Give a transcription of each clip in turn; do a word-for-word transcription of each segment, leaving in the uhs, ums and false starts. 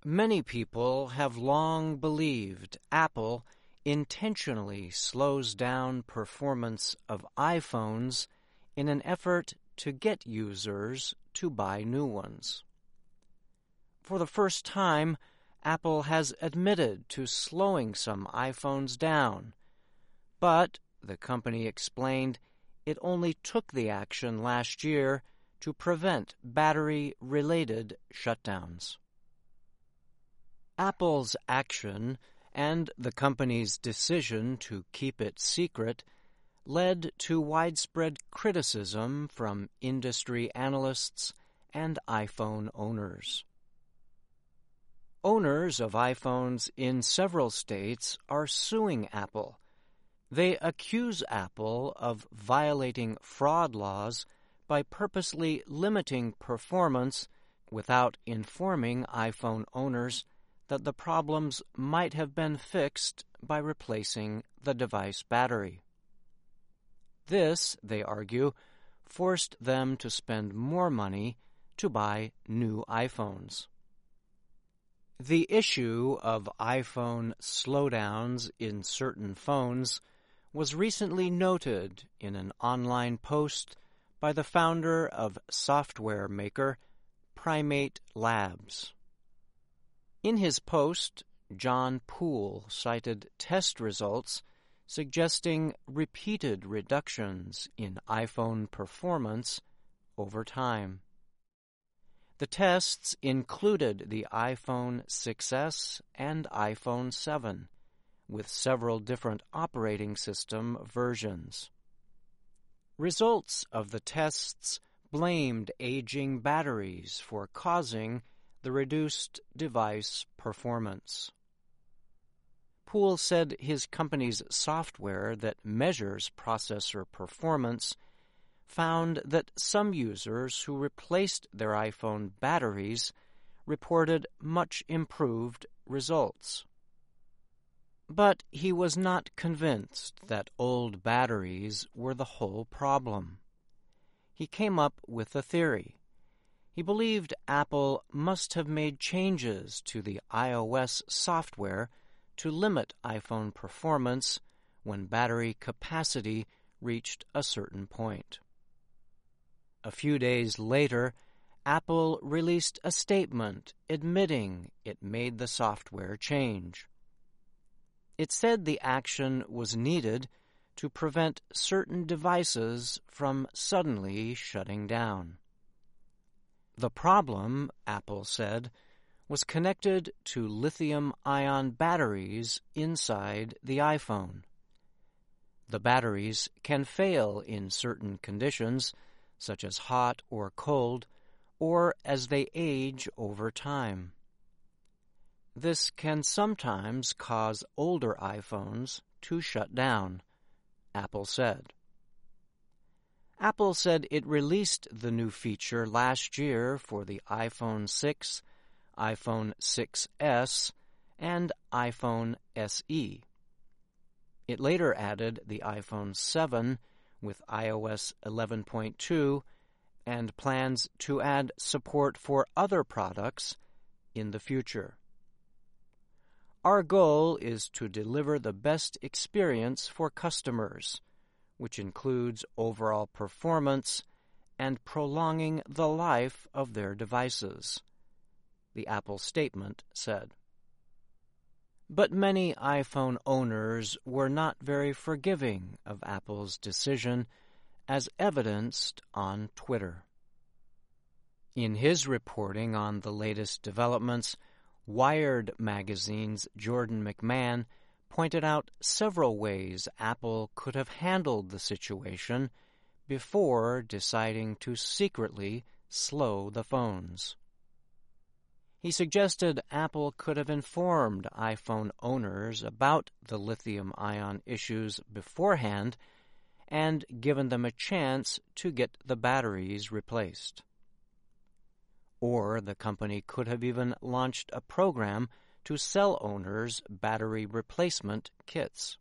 Many people have long believed Apple intentionally slows down performance of iPhones in an effort to get users to buy new ones. For the first time, Apple has admitted to slowing some iPhones down, but the company explained it only took the action last year to prevent battery-related shutdowns. Apple's action and the company's decision to keep it secret led to widespread criticism from industry analysts and iPhone owners. Owners of iPhones in several states are suing Apple. They accuse Apple of violating fraud laws by purposely limiting performance without informing iPhone owners that the problems might have been fixed by replacing the device battery. This, they argue, forced them to spend more money to buy new iPhones. The issue of iPhone slowdowns in certain phones was recently noted in an online post by the founder of software maker Primate Labs. In his post, John Poole cited test results suggesting repeated reductions in iPhone performance over time. The tests included the iPhone six S and iPhone seven, with several different operating system versions. Results of the tests blamed aging batteries for causing the reduced device performance. Poole said his company's software that measures processor performance found that some users who replaced their iPhone batteries reported much improved results. But he was not convinced that old batteries were the whole problem. He came up with a theory. He believed Apple must have made changes to the iOS software to limit iPhone performance when battery capacity reached a certain point. A few days later, Apple released a statement admitting it made the software change. It said the action was needed to prevent certain devices from suddenly shutting down. The problem, Apple said, was connected to lithium-ion batteries inside the iPhone. The batteries can fail in certain conditions, such as hot or cold, or as they age over time. This can sometimes cause older iPhones to shut down, Apple said. Apple said it released the new feature last year for the iPhone six, iPhone six S, and iPhone S E. It later added the iPhone seven with iOS eleven point two and plans to add support for other products in the future. Our goal is to deliver the best experience for customers, which includes overall performance and prolonging the life of their devices, the Apple statement said. But many iPhone owners were not very forgiving of Apple's decision, as evidenced on Twitter. In his reporting on the latest developments, Wired magazine's Jordan McMahon pointed out several ways Apple could have handled the situation before deciding to secretly slow the phones. He suggested Apple could have informed iPhone owners about the lithium-ion issues beforehand and given them a chance to get the batteries replaced. Or the company could have even launched a program to sell owners battery replacement kits.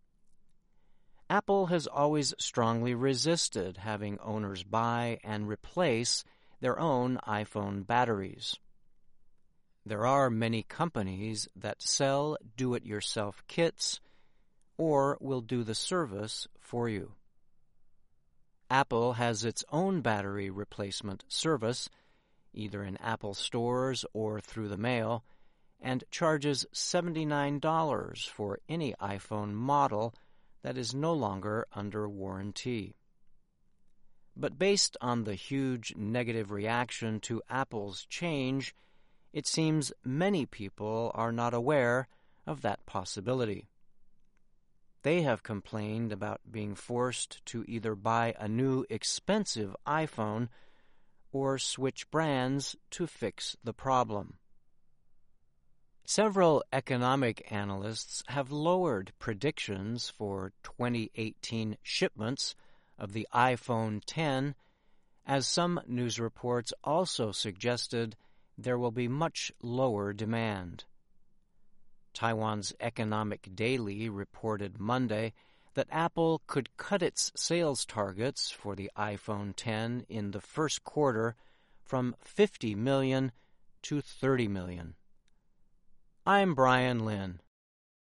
Apple has always strongly resisted having owners buy and replace their own iPhone batteries. There are many companies that sell do-it-yourself kits or will do the service for you. Apple has its own battery replacement service, either in Apple stores or through the mail, and charges seventy-nine dollars for any iPhone model that is no longer under warranty. But based on the huge negative reaction to Apple's change, it seems many people are not aware of that possibility. They have complained about being forced to either buy a new expensive iPhone or switch brands to fix the problem. Several economic analysts have lowered predictions for twenty eighteen shipments of the iPhone ten, as some news reports also suggested there will be much lower demand. Taiwan's Economic Daily reported Monday that Apple could cut its sales targets for the iPhone ten in the first quarter from fifty million to thirty million. I'm Brian Lynn.